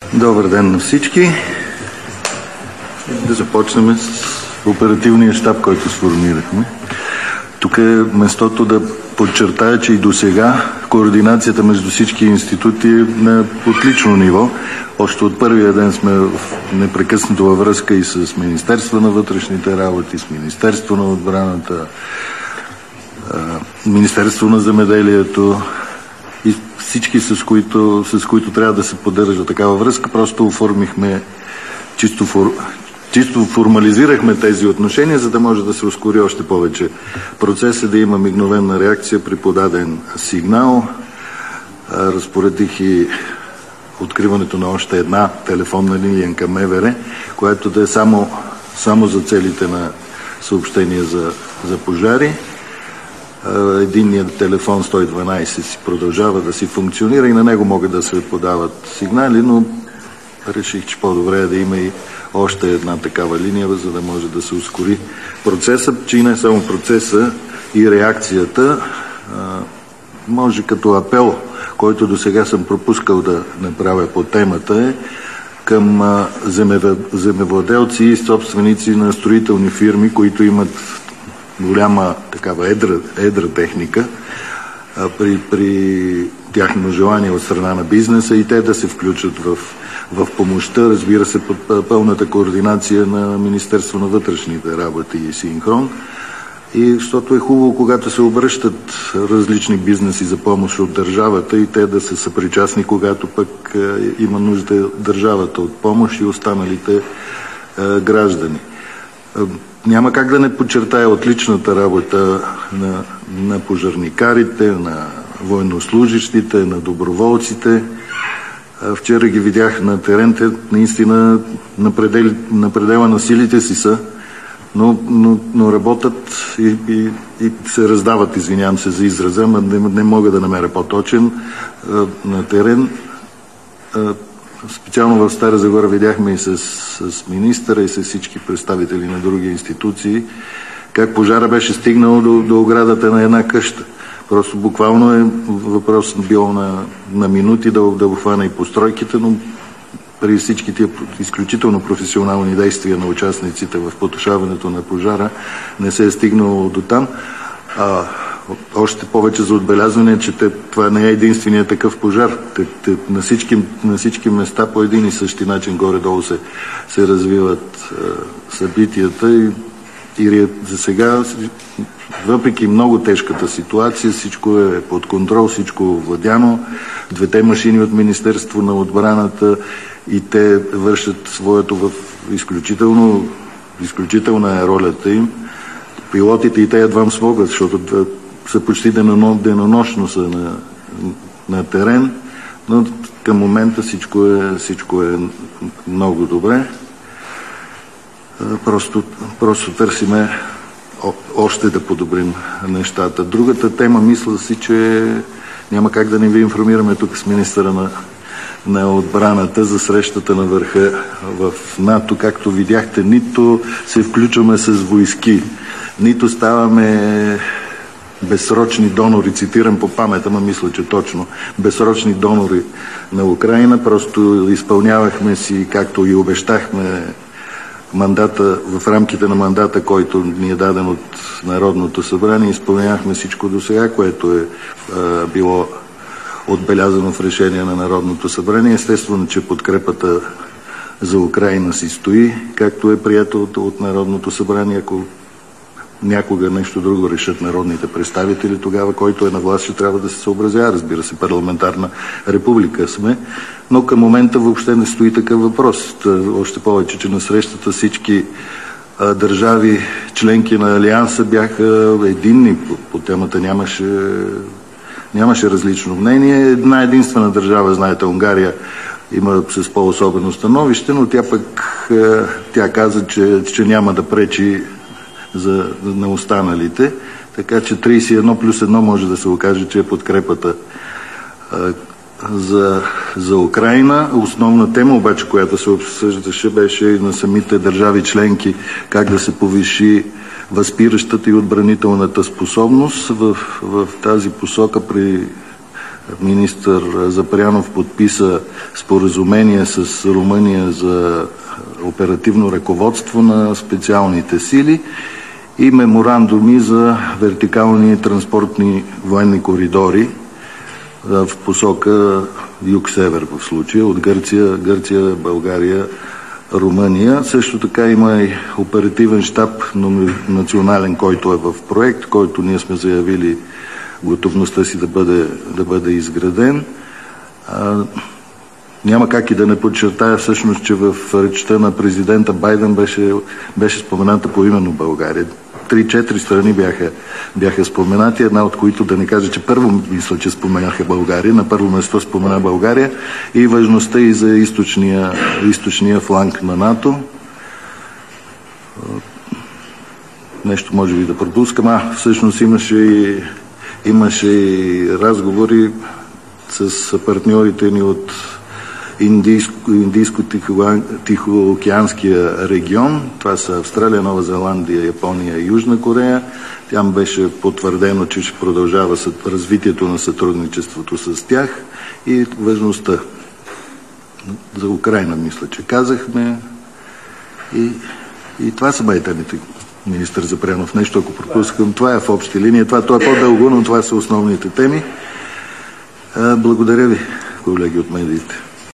Добър ден на всички. Да започнем с оперативния щаб, който сформирахме. Тук е местото да подчертая, че и до сега координацията между всички институти е на отлично ниво. Още от първия ден сме непрекъснато във връзка и с Министерство на вътрешните работи, с Министерство на отбраната, Министерство на земеделието и всички, с които трябва да се поддържа такава връзка. Просто оформихме, чисто формализирахме тези отношения, за да може да се ускори още повече процеса, да има мигновена реакция при подаден сигнал. Разпоредих и откриването на още една телефонна линия към МВР, която да е само за целите на съобщения за пожари. Единният телефон 112 си продължава да си функционира и на него могат да се подават сигнали, но реших, че по-добре е да има и още една такава линия, за да може да се ускори процесът, че и не само процеса и реакцията. Може като апел, който до сега съм пропускал да направя по темата, е към земевладелци и собственици на строителни фирми, които имат голяма такава едра техника, при тяхно желание от страна на бизнеса и те да се включат в помощта, разбира се, под пълната координация на Министерство на вътрешните работи и синхрон. И защото е хубаво, когато се обръщат различни бизнеси за помощ от държавата и те да са съпричастни, когато пък има нужда държавата от помощ и останалите граждани. Няма как да не подчертая отличната работа на пожарникарите, на военнослужащите, на доброволците. Вчера ги видях на терен, те наистина на предела на силите си са, но работят и се раздават, извинявам се за израза, но не мога да намеря по-точен на терен. Специално в Стара Загора видяхме и с министъра и с всички представители на други институции как пожара беше стигнал до оградата на една къща. Просто буквално е въпрос било на минути да обхване и постройките, но при всички тия изключително професионални действия на участниците в потушаването на пожара не се е стигнало до там. Още повече за отбелязване, че това не е единственият такъв пожар. На всички места по един и същи начин горе-долу се развиват събитията и за сега, въпреки много тежката ситуация, всичко е под контрол, всичко е овладяно. Двете машини от Министерство на отбраната и те вършат своето в изключителна е ролята им. Пилотите и те едва смогат, защото са почти денонощно са на терен, но към момента всичко е много добре. Просто търсиме още да подобрим нещата. Другата тема, мисля си, че няма как да не ви информираме тук с министъра на отбраната за срещата на върха в НАТО. Както видяхте, нито се включваме с войски, нито ставаме безсрочни донори, цитирам по памет, ама мисля, че точно, безсрочни донори на Украйна. Просто изпълнявахме си, както и обещахме, мандата, в рамките на мандата, който ни е даден от Народното събрание, изпълнявахме всичко до сега, което е било отбелязано в решение на Народното събрание. Естествено, че подкрепата за Украйна си стои, както е прието от Народното събрание. Ако някога нещо друго решат народните представители, тогава който е на власт ще трябва да се съобразява. Разбира се, парламентарна република сме, но към момента въобще не стои такъв въпрос. Още повече, че на срещата всички държави, членки на Алианса, бяха единни по темата. Нямаше различно мнение. Една единствена държава, знаете, Унгария, има с по-особено становище, но тя каза, че няма да пречи на останалите. Така че 31+1 може да се окаже, че е подкрепата за Украйна. Основна тема обаче, която се обсъждаше, беше на самите държави членки как да се повиши възпиращата и отбранителната способност. В тази посока при Министър Запрянов подписа споразумение с Румъния за оперативно ръководство на специалните сили и меморандуми за вертикални транспортни военни коридори в посока юг-север в случая, от Гърция, България, Румъния. Също така има и оперативен щаб национален, който е в проект, който ние сме заявили готовността си да бъде изграден. Няма как и да не подчертая всъщност, че в речта на президента Байден беше спомената поименно България. 3-4 страни бяха споменати, една от които, да не кажа, че първо мисля, че споменаха България, на първо место спомена България и важността и за източния фланг на НАТО. Нещо може би да пропускам. Всъщност имаше и разговори с партньорите ни от Индийско-Тихоокеанския регион. Това са Австралия, Нова Зеландия, Япония и Южна Корея. Там беше потвърдено, че ще продължава развитието на сътрудничеството с тях и важността. За Украйна мисля, че казахме. И това са темите, министър Запрянов. Нещо, ако пропускам, това е в общи линии. Това е по-дълго, но това са основните теми. Благодаря ви, колеги от медиите.